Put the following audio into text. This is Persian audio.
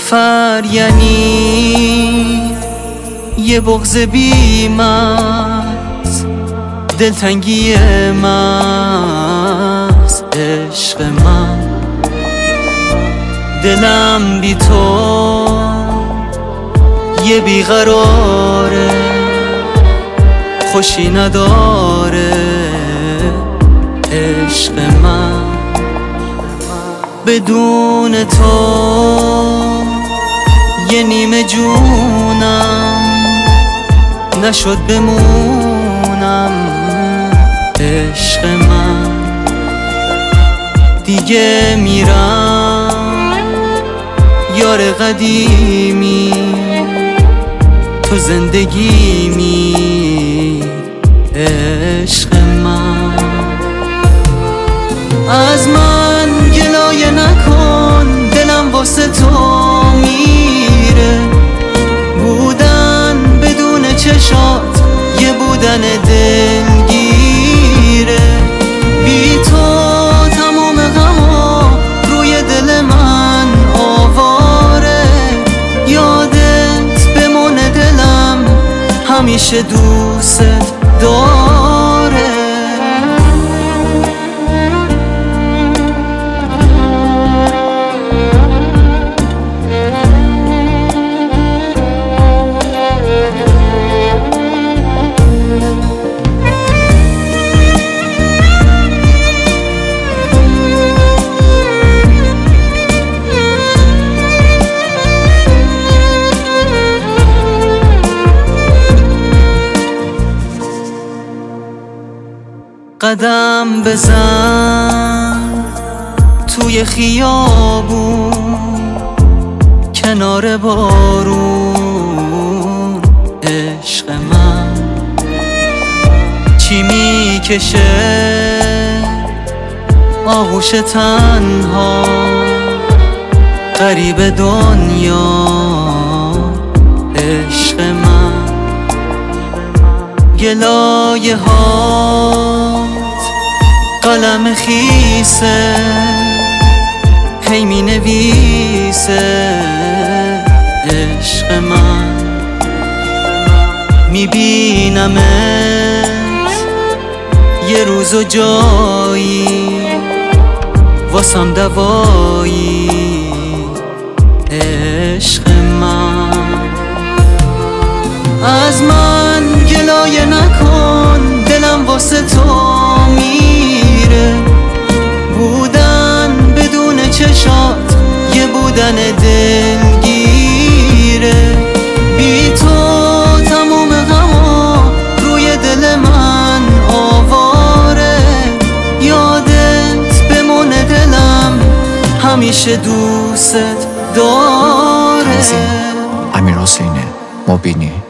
سفر یعنی یه بغض بی‌مرز، دلتنگی محض. عشق من دلم بی تو یه بیقراره، خوشی نداره. عشق من بدون تو یه نیمه جونم نشد بمونم. عشق من دیگه میرم یار قدیمی، تو زندگیمی. عشق من از من گلایه نکن، دلم واسه تو میره. بودن بدون چشات یه بودن دلگیره. بی تو تموم غما روی دل من آواره. یادت بمونه دلم همیشه دوست داره. قدم بزن توی خیابون کنار بارون. عشق من چی میکشه آغوش تنها غریب دنیا. عشق من گلایه هات قلم خیسه هی می نویسه. عشق من می بینمت یه روز و جایی واسم دوایی. عشق من از من گلایه نکن، دلم واسه تو میره. بودن بدون چشات یه بودن دلگیره. بی تو تموم غما روی دل من آواره. یادت بمونه دلم همیشه دوست داره. امیرحسین مبینی